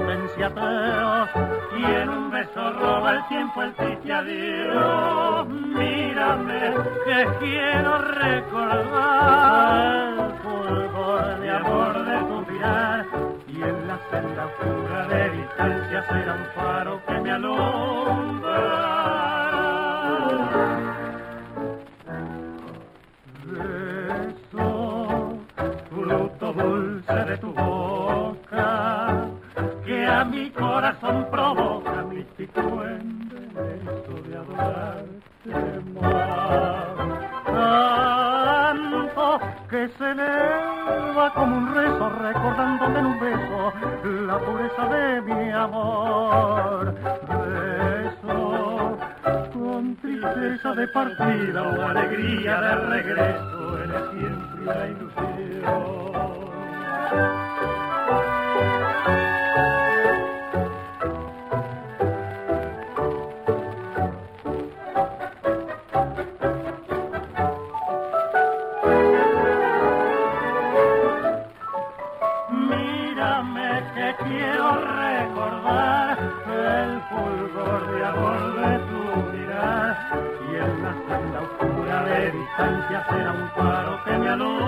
potencia ateo, y en un beso roba el tiempo el triste adiós. Mírame, que quiero recordar el fulgor de amor de tu mirar, y en la celda oscura de distancia será un faro que me alumbra. Fruto dulce de tu boca, que a mi corazón provoca místico embeleso de adorarte más. Tanto que se eleva como un rezo, recordándome en un beso la pureza de mi amor. Beso con tristeza de partida o alegría de regreso, eres siempre la ilusión. Mírame que quiero recordar el fulgor de amor de tu mirar, y en la celda oscura de distancia será un faro que me alumbra.